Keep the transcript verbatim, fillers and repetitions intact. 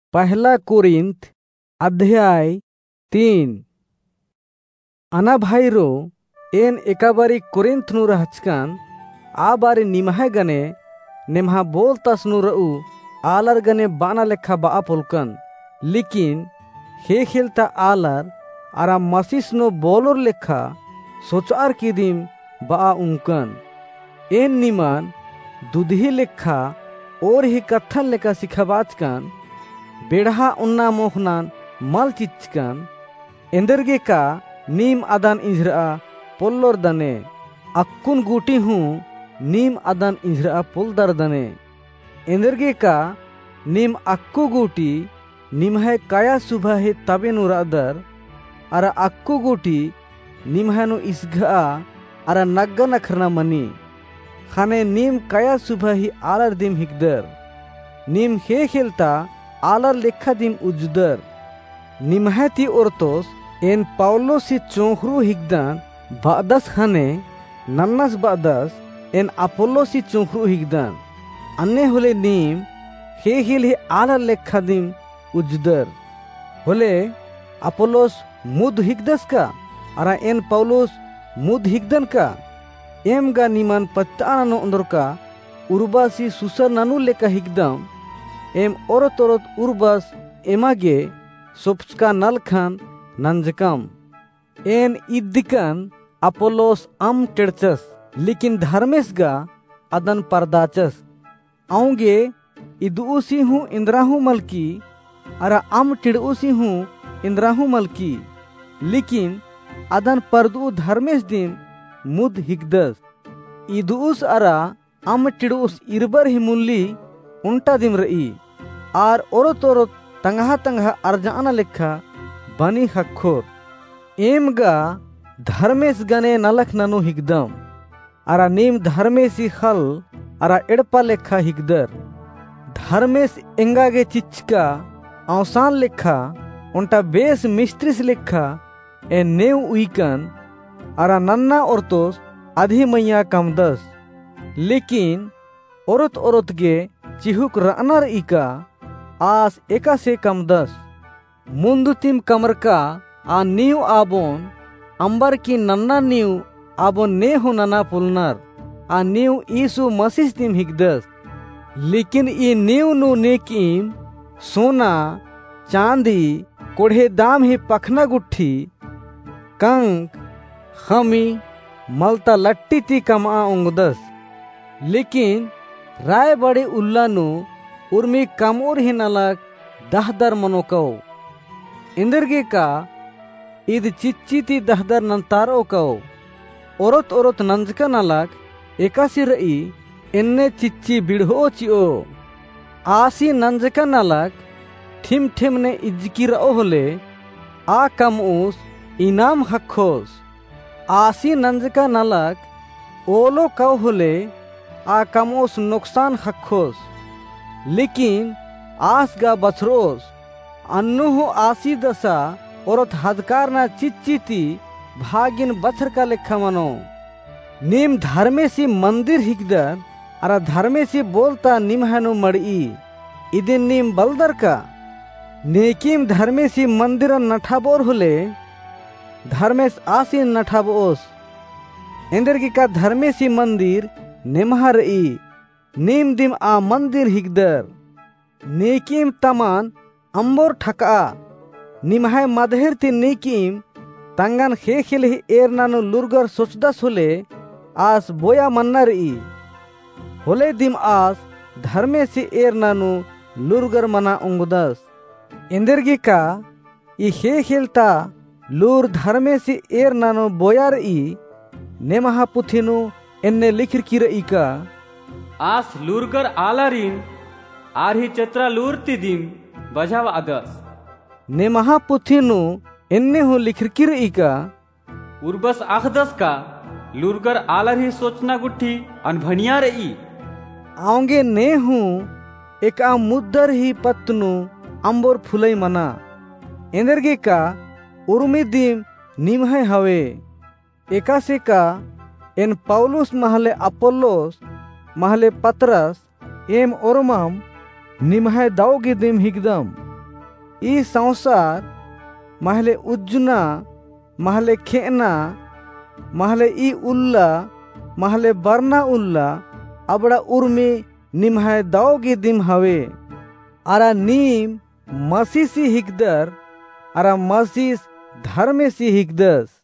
पहला कोरिन्थ अध्याय तीन। अना भाईरो एन एकाबारी कोरिन्थ नु रहचकान आ बारी निमहा गने नेमहा बोलतास नु रऊ आलर गने बाना लेखा बा पोलकन लेकिन हे खेलता आलर आरा मसीस नो बोलोर लेखा सोचार की दिम बा उनकन एन निमान दुधी लेखा और ही कथन लेखा सिखाबाचकान बेढ़ा उन्ना मोहनान मल चिचकान एंदरगे का नीम आदान इंजरा पोल्लोर दने अक्कुन गुटी हूँ नीम आदान इंजरा पोलदर दने एंदरगे का नीम अक्कु गुटी निमहे काया सुबह है तबे नुरादर अरा अक्कु गुटी निमहनु इसगा अरा नग्गा नखरना मनी खाने नीम काया सुबह ही आलर दिम हिकदर नीम हे खेलता आलर लेखा दिम उजदर निमहती ओरतोस एन पाउलो सी चोंखरू हिकदान बादस खाने नन्नस बादस एन अपोलो सी चोंखरू हिकदान अन्य होले नीम हे हिल ही आलर लेखा दिम उजदर होले अपोलोस मुद हिकदस का अरा एन पाउलोस मुद हिकदन का एम गा निमान पत्तानो अंदर का उर्बासी सुसर नानु लेका हिकदम एम औरत औरत उर्बास एमागे सोप्सका नल खान नंजकम एन इद्दिकन अपोलोस अम टेड़चस लेकिन धर्मेश गा अदन परदाचस आऊंगे इदुसी हूँ इंद्राहू मलकी अरा अम टिड़उसी हूँ इंद्राहू मलकी लेकिन अदन परदु धर्मेश दिन मुद हिकदस इदुस अरा अम टिड़उस इरबर ही मुल्ली उल्टा दिम रई आर औरत औरत तंगहा तंगहा अर्जाना लेखा बनी हक्खोर एम गा धर्मेश गने नलख ननु हिकदम अरा नीम धर्मेशी खल अरा एड़पा लेखा हिकदर धर्मेश एंगागे चिचका औसान लेखा उन्टा बेस मिस्त्रिस लेखा ए नेव उइकन अरा नन्ना औरतोस आधी मैया कमदस लेकिन औरत औरत गे चिहुक रनर इका आस एका से कमदस मुंदुतिम कमर का आ नीव आबोन अंबर की नन्ना नीव आबोन ने हो नना पुलनर आ नीव ईसु मसीह तिम हिकदस लेकिन ई नीव नु नेकीम सोना चांदी कोढ़े दाम ही पखना गुट्ठी कंक खमी मलता लट्टी ती कमा उंगदस लेकिन राय बड़े उल्लानु उर्मी कमोर ही नलक दहदर मनोकौ इंदरगे का इद चिच्ची ती दहदर नंतारो कौ औरत औरत नंजका नलक एकासी रई इन्ने चिच्ची बिढ़ो चिओ आसी नंजका नलक ठिम ठिम ने इजकी रओ होले आ कम उस इनाम हक्खोस आसी नंजका नलक ओलो कौ होले आ कमोस नुकसान हक्खोस लेकिन आस गा बछरोस अन्नु हो आसी दशा औरत हदकार ना चिच्चीती भागिन बछर का लेखा मनो नीम धर्मेसी मंदिर हिकदर अरा धर्मेसी बोलता निमहनु मड़ी इदिन नीम बलदर का नेकीम धर्मेसी मंदिर नठाबोर होले धर्मेश आसी नठाबोस इंदरगी का धर्मेसी मंदिर नेमहर ई नीम दिम आ मंदिर हिकदर नेकीम तमान अंबोर ठका निमहाय मदहेर ती नेकीम तंगन खे खेल ही एर नानु लुरगर सोचदस होले आस बोया मन्नर ई होले दिम आस धर्मेसी एर नानु लुरगर मना उंगदस इंदरगी का ई खे खेलता लूर धर्मेसी एर नानु बोयार ई नेमहा पुथिनु एन्ने लिखिर की रई का आस लूरगर आलारिन आरही चत्रा लूरती दिम बजाव आदस ने महापुथिनु एन्ने हो लिखिर की रई का उर्बस आखदस का लूरगर आलारी सोचना गुट्ठी अनभनिया रई आऊंगे ने हूँ एक आ मुद्दर ही पत्नु अंबोर फुलई मना एंदरगे का उर्मी दिम निमहे हवे एकासे का एन पाउलुस महले अपोलोस महले पतरस एम ओरमम निमहे दाओगे दिम हिकदम ई संसार महले उज्जुना महले खेना महले ई उल्ला महले बरना उल्ला अबड़ा उर्मी निम्हाय दाओगी दिम हवे अरा नीम मसीसी हिकदर अरा मसीस धर्मे सी हिकदस।